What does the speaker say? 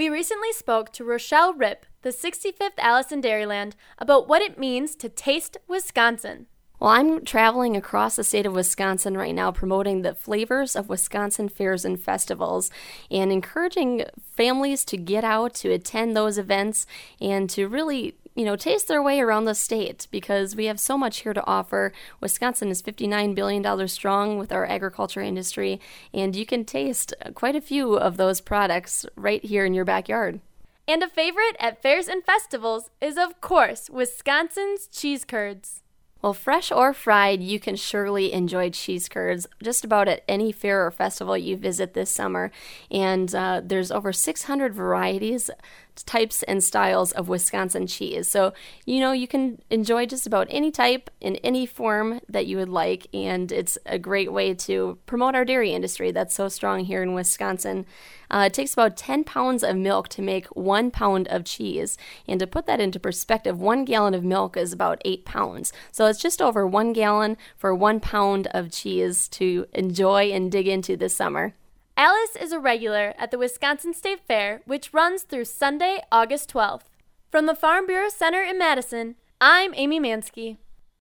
We recently spoke to Rochelle Ripp, the 65th Allison Dairyland, about what it means to taste Wisconsin. Well, I'm traveling across the state of Wisconsin right now promoting the flavors of Wisconsin fairs and festivals and encouraging families to get out to attend those events and to really taste their way around the state because we have so much here to offer. Wisconsin is $59 billion strong with our agriculture industry, and you can taste quite a few of those products right here in your backyard. And a favorite at fairs and festivals is, of course, Wisconsin's cheese curds. Well, fresh or fried, you can surely enjoy cheese curds just about at any fair or festival you visit this summer. And there's over 600 varieties, types, and styles of Wisconsin cheese. So, you can enjoy just about any type in any form that you would like. And it's a great way to promote our dairy industry that's so strong here in Wisconsin. It takes about 10 pounds of milk to make 1 pound of cheese. And to put that into perspective, 1 gallon of milk is about 8 pounds. So it's just over 1 gallon for 1 pound of cheese to enjoy and dig into this summer. Alice is a regular at the Wisconsin State Fair, which runs through Sunday, August 12th. From the Farm Bureau Center in Madison, I'm Amy Mansky.